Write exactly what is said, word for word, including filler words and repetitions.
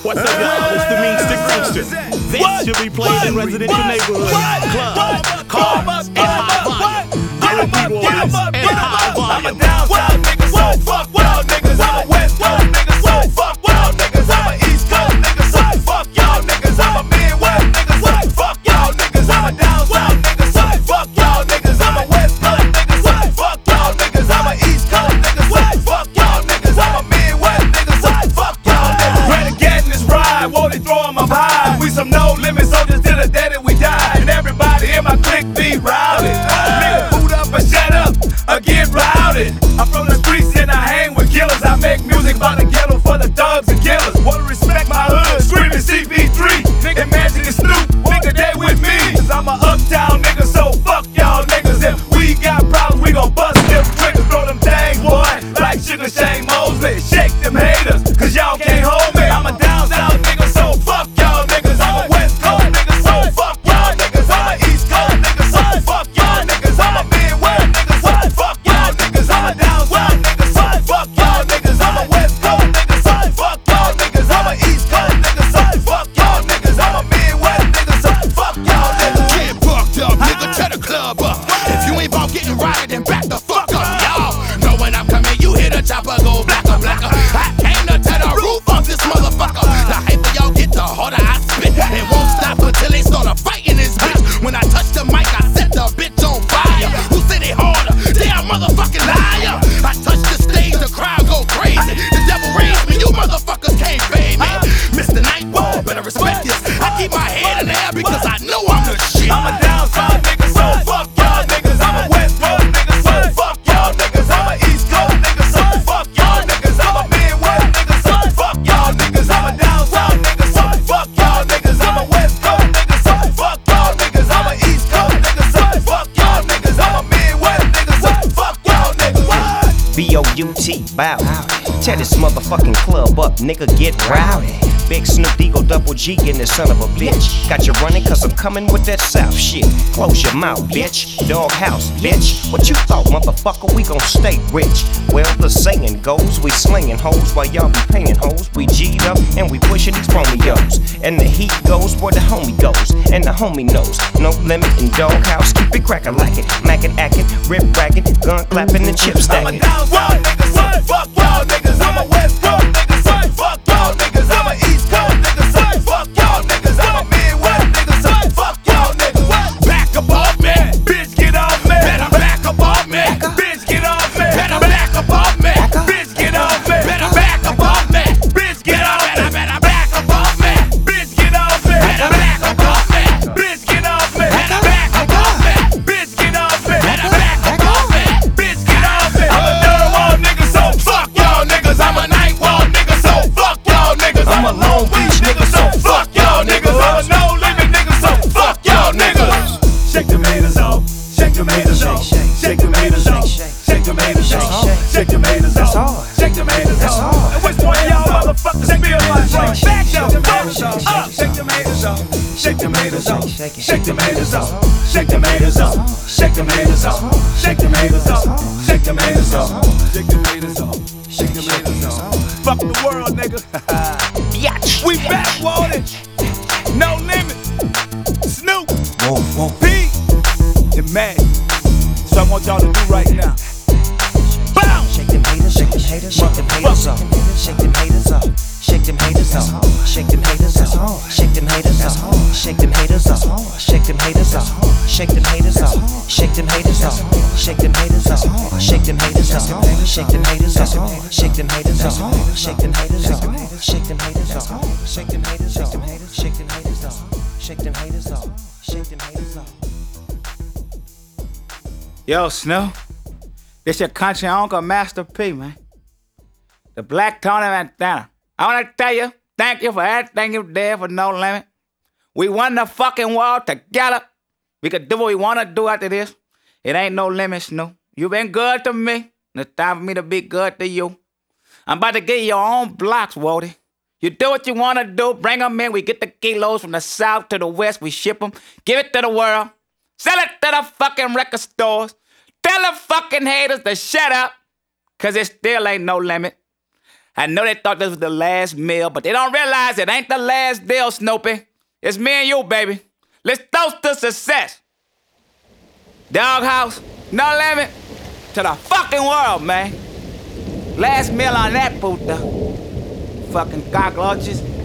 What's up, y'all? It's the Mean Stick Gangster. This should be played in residential neighborhoods, clubs, cars, and high volume. Guaranteed warriors and high volume. I'm a down south nigga, so fuck y'all niggas. I'm a west coast nigga, so fuck y'all niggas. I'm a east coast nigga, so fuck y'all niggas. I'm a midwest nigga, so fuck y'all niggas. I'm a down south nigga, so fuck y'all niggas. I'm a west coast nigga, so fuck y'all niggas. I'm a east coast nigga, so fuck y'all niggas. I'm a midwest nigga, so fuck y'all niggas. Renegade in this ride, won't they throw 'em up high? We some no limit soldiers till the day that we die. And everybody in my clique be rowdy. Nigga, boot up and shut up, or get rowdy. I'm from the streets and I hang with killers. I make music about the ghetto for the thugs and killers. Wanna respect my hood, screaming C B three. Nigga, Magic and Snoop, nigga, they with me. Cause I'm a uptown nigga, so fuck y'all niggas. If we got problems, we gon' bust them triggers. Throw them things, boy, like Sugar Shane Mosley. Shake them haters, cause y'all can't hold me. I'm a down south nigga, so fuck y'all niggas. I'm a west coast nigga, so fuck y'all niggas. I'm a east coast nigga, so fuck y'all niggas. I'm a midwest nigga, so fuck y'all niggas. I'm a down south nigga, so fuck y'all niggas. I'm a west coast nigga, so fuck y'all niggas. I'm a east coast nigga, so fuck y'all niggas. I'm a midwest nigga, so fuck y'all niggas. Get fucked up, nigga, tear the club up. If you ain't about getting rioted, then back the fuck up, y'all. Know when I'm coming, you hear the chopper go blacker, blacker. I came to tear the roof off this motherfucker. The hyper y'all get, the harder I spit. It won't stop until they start a fight in this bitch. When I touch the mic, I set the bitch on fire. Who said it harder? They a motherfucking liar. I touch the stage, the crowd go crazy. The devil raised me, you motherfuckers can't fade me. Mister Nightwall, better respect this. I keep my head in the air because I know I'm the shit. I'm a down south nigga, so fuck y'all niggas. I'm a west coast nigga, so fuck y'all niggas. I'm a east coast nigga, so fuck y'all niggas. I'm a midwest nigga, so fuck y'all niggas. I'm a down south nigga, so fuck y'all niggas. I'm a west coast nigga, so fuck y'all niggas. I'm a east coast nigga, so fuck y'all niggas. I'm a midwest nigga, so fuck y'all niggas. B O U T, bow. Tear this motherfucking club up, nigga, get rowdy. Big Snoop Eagle double G in this son of a bitch. Got you running cause I'm coming with that South shit. Close your mouth, bitch. Doghouse, bitch. What you thought, motherfucker? We gon' stay rich. Well, the saying goes, we slinging hoes while y'all be paying hoes. We G'd up and we pushing these Romeos. And the heat goes where the homie goes. And the homie knows. No limit in Doghouse. Keep it crackin' like it. Mackin' ackin', rip rackin', gun clappin' and chip stacking. I'm a down south nigga, so fuck y'all niggas. I'm a west coast nigga, so fuck y'all niggas. I'm a east coast nigga, so fuck y'all niggas. I'm a midwest nigga, so fuck y'all niggas. Back up off me, Bitch, get off me. better back up off me, Bitch, get off me. better back up off me, Bitch, get off me. better back up off me, Bitch, get off me. better better back up off me, Bitch, get off me. better back up off me, Bitch, get off me. better back up off me, Bitch, get off me. better back up off me. Bitch, get off me. I'm a third wall nigga, so fuck y'all niggas. I'm a night wall nigga, so fuck y'all niggas. I'm a Long Beach nigga, so fuck y'all niggas. I'm a no limit nigga, so fuck y'all niggas. Shake the haters off, shake the haters off, shake the haters off, shake the haters off, shake the haters off, shake the haters off. And which one of y'all motherfuckers feel like right? Back up, fuck up, shake the haters off, shake the haters off, shake the haters off, shake the haters off, shake the haters off, shake the haters off, shake the haters off, shake the haters off, shake the haters off. Fuck the world, nigga. Biatch. We back, Walden. No limit. Snoop. Whoa, whoa. P. And Mac. So I want y'all to do right now. Bow. Shake them haters, shake them haters, shake them haters off. Shake them haters off. Shake them haters off. Shake them haters off. Shake them haters off. Shake them haters off. Shake them haters off. Shake them haters off. Shake them haters off. Shake them haters off. Shake them haters off. Shake them haters off. Shake them haters off. Shake them haters off. Shake them haters off. Shake them haters off. Shake them haters off. Shake them haters off. Shake them haters off. Yo, Snoop. This your country uncle, Master P, man. The Black Tony Montana. I wanna tell you, thank you for everything you did for No Limit. We won the fucking war together. We could do what we wanna do after this. It ain't no limit, Snoop. You been good to me. It's time for me to be good to you. I'm about to get your own blocks, Wody. You do what you wanna do, bring them in. We get the kilos from the south to the west. We ship them, give it to the world. Sell it to the fucking record stores. Tell the fucking haters to shut up, cause it still ain't no limit. I know they thought this was the last meal, but they don't realize it ain't the last deal, Snoopy. It's me and you, baby. Let's toast to success. Doghouse, no limit to the fucking world, man. Last meal on that puta. Fucking cockroaches.